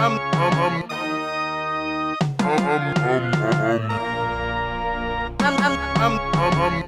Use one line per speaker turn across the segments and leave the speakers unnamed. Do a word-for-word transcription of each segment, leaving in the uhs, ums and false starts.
I'm, I'm, I'm, I'm, I'm,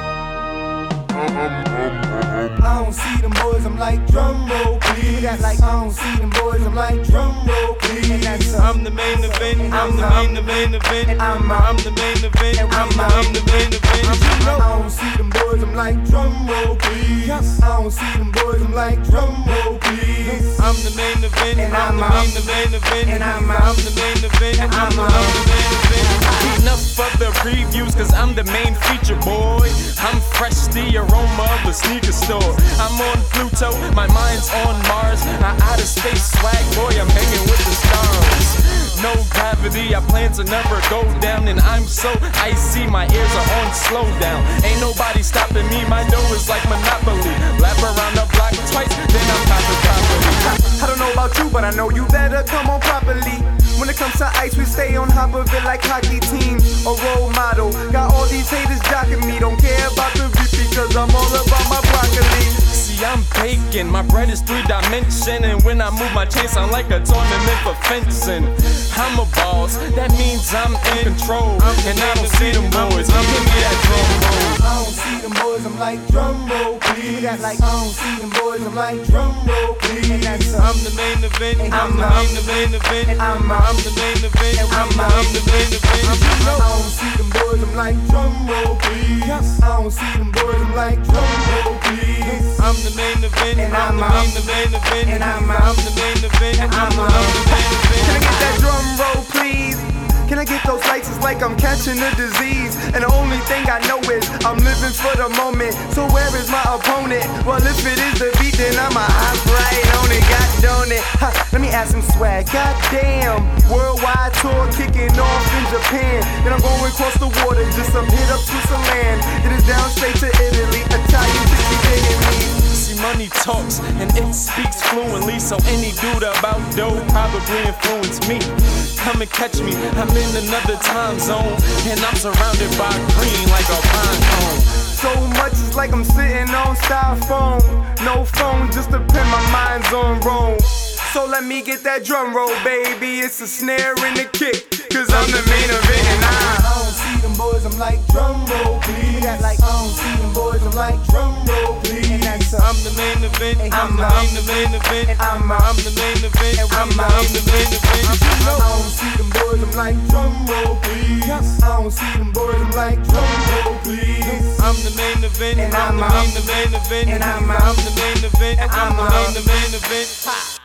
I don't see them boys, I'm like drum roll, please. That like I don't see them boys, I'm like drum roll, please. And that's
I'm the main event. I'm the main, the main event. I'm, I'm the main event. I'm, I'm the main event.
I don't see them boys, I'm like drum roll, please. I don't see them boys, I'm like drum roll, please.
I'm the main event. I'm the main, the main event. I'm, I'm the main event. I'm, I'm the main event. Enough of the previews, cause I'm the main feature, boy. I'm fresh, the aroma of the sneaker store. I'm on Pluto, my mind's on Mars. I outer space swag, boy, I'm hanging with the stars. No gravity, I plan to never go down. And I'm so icy, my ears are on slow down. Ain't nobody stopping me, my dough is like Monopoly. Lap around the block twice, then I'm popping properly.
I don't know about you, but I know you better come on properly. When it comes to ice, we stay on top of it like hockey teams. A role model, got all these haters jocking me. Don't care about the V P, cause I'm all about my broccoli.
See, I'm baking, my bread is three dimension. And when I move my chain, sound like a tournament for fencing. I'm a boss, that means I'm in control. And I don't see them boys, I'm in that drum roll.
I don't see them boys, I'm like drum roll, please. That like I don't see them boys, I'm like drum roll, please. And that's
I'm the main event. I'm the main, the main event. I'm, I'm the main event. I'm, I'm the main event.
I don't see them boys, I'm like drum roll, please. I don't see them boys, I'm like drum roll, please.
I'm the main event. I'm the main, the main event. I'm, I'm the main event. I'm, I'm the main event.
Can I get that drum roll, please? Can I get those lights? It's like I'm catching a disease. And the only thing I know is I'm living for the moment. So where is my opponent? Well, if it is the beat, then I'ma hop right on it. God darn it. Ha, let me add some swag. Goddamn. Worldwide tour kicking off in Japan. Then I'm going across the water just to hit up Switzerland. It is down straight to Italy. Italian chicks be digging me.
See, money talks and it speaks fluently. So any dude about dough probably influenced me. Come and catch me, I'm in another time zone. And I'm surrounded by green like a pine cone.
So much it's like I'm sitting on styrofoam. No phone, just to pin my mind's on Rome. So let me get that drum roll, baby. It's a snare and a kick, cause I'm the main event. And I, I don't see them boys, I'm like drum roll, please. That like I don't see them boys, I'm like drum roll, please. And that's
I'm the main event. I'm, I'm the main event. I'm, I'm the main event. I'm, I'm the main event.
I don't see them boys, I'm like drum roll, please. I don't see them boys, I'm like drum roll, please.
I'm the main event. I'm the main, the main event. I'm, I'm the main event. I'm, I'm the main event.